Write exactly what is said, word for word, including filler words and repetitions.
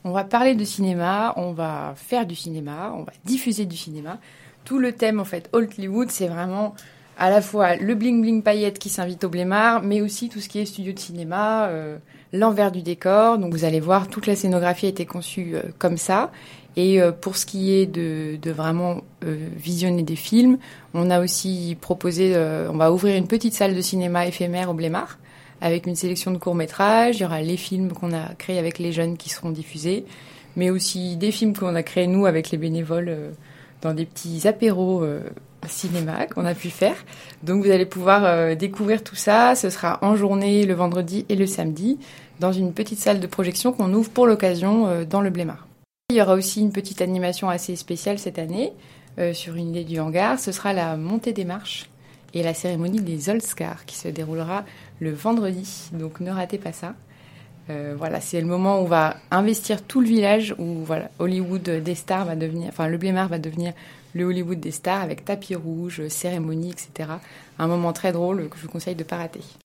On va parler de cinéma, on va faire du cinéma, on va diffuser du cinéma. Tout le thème, en fait, Hollywood, c'est vraiment à la fois le bling-bling paillettes qui s'invite au Blémard, mais aussi tout ce qui est studio de cinéma, euh, l'envers du décor. Donc vous allez voir, toute la scénographie a été conçue euh, comme ça. Et euh, pour ce qui est de, de vraiment euh, visionner des films, on a aussi proposé, euh, on va ouvrir une petite salle de cinéma éphémère au Blémard, avec une sélection de courts-métrages. Il y aura les films qu'on a créés avec les jeunes qui seront diffusés, mais aussi des films qu'on a créés, nous, avec les bénévoles, euh, dans des petits apéros euh, cinéma qu'on a pu faire. Donc vous allez pouvoir euh, découvrir tout ça. Ce sera en journée, le vendredi et le samedi, dans une petite salle de projection qu'on ouvre pour l'occasion euh, dans le Blémard. Il y aura aussi une petite animation assez spéciale cette année, euh, sur une idée du hangar. Ce sera la montée des marches et la cérémonie des Oscars qui se déroulera le vendredi, donc ne ratez pas ça. Euh, voilà, c'est le moment où on va investir tout le village, où voilà, Hollywood des stars va devenir, enfin le Blémard va devenir le Hollywood des stars avec tapis rouge, cérémonie, et cetera. Un moment très drôle que je vous conseille de ne pas rater.